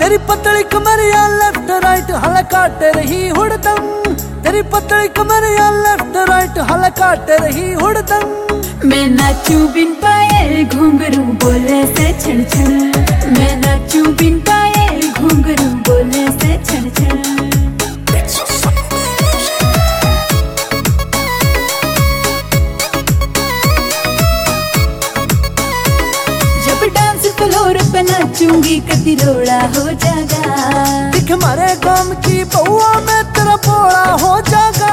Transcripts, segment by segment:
तेरी पतली कमरिया लेफ्ट राइट हल काट रही हुड़दम, तेरी पतली कमरिया लेफ्ट राइट हल काट रही हुड़दम। मैं नाचूं बिन पायल घुंघरू बोले से छण छण, मैं नाचूं बिन पायल घुंघरू बोले से छण छण। जब डांस फ्लोर पे नाचूंगी कति रोड़ा हो जागा, दिख मारे गांव की बउआ में तेरा बोला हो जागा।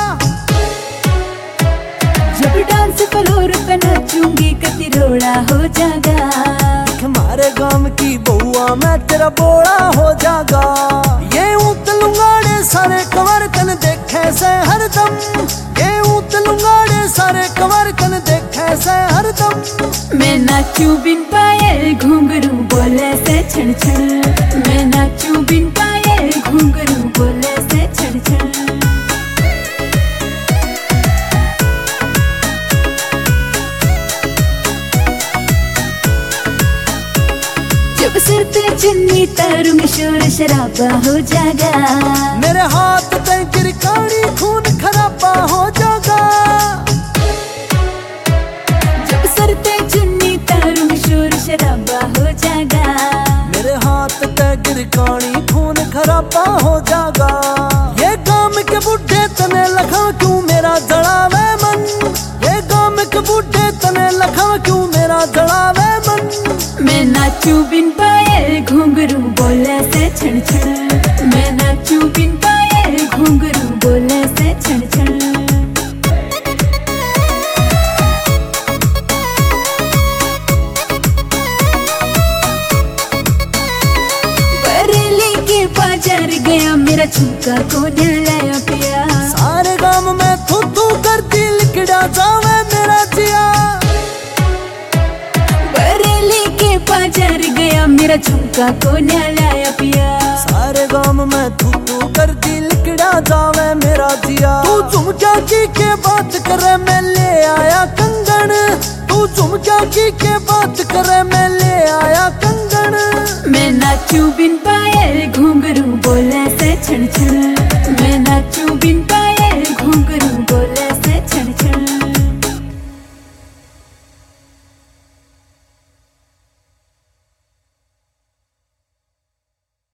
जब डांस फ्लोर पे नाचूंगी कति रोड़ा हो जागा, दिख मारे गांव की बउआ में तेरा बोला हो जागा। ये ऊत लुंगाड़े सारे कवर कन देखे से हरदम, ये ऊत लुंगाड़े सारे कवर कन देखे से हरदम। मैं नाचूं बिन पायल घुंघरू बोले से छण छण, मैं नाचूं बिन पायल घुंघरू बोले से छण छण। जब सिर पे चुन्नी तारूंगी शोर शराबा हो जागा, मेरे हाथ ते गिरकानी खून खराबा हो जागा। जब सर पे चुन्नी तारूंगी शोर शराबा हो जागा, मेरे हाथ ते गिरकानी खून खराबा हो जागा। ये गांव के बुढ़े तने लखा क्यों मेरा जड़ावे मन, ये गांव के बुढ़े तने लखा क्यों मेरा जड़ावे मन। मैं नाचूं बिन पायल घुंघरू बोले से छण छण, मैं नाचूं बिन पायल घुंघरू बोले से छण छण। बरेली के बाजार गया मेरा झुमका को लाया पिया, सारे गांव में थू थू करती लिकड़ा जावे मेरा जिया। बरेली के बाजार गया मेरा झुमका को लाया पिया, सारे गांव में थू थू करती लिकड़ा जावे मेरा जिया। तू झुमका की के बात करे मैं ले आया कंगन, तू झुमका की के बात करे मैं ले आया कंगन। मैं नाचूं बिन पायल घुंघरू बोले से छण छण, मैं नाचूं बिन